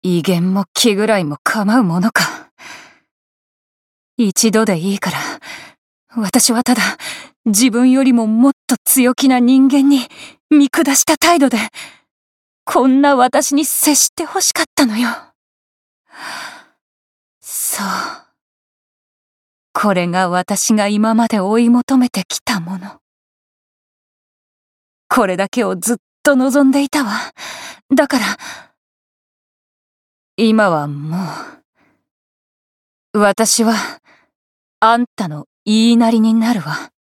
威厳も気ぐらいも構うものか。一度でいいから、私はただ、自分よりももっと強気な人間に見下した態度で、こんな私に接してほしかったのよ。そう。これが私が今まで追い求めてきたもの。これだけをずっと望んでいたわ。だから、今はもう、私は、あんたの言いなりになるわ。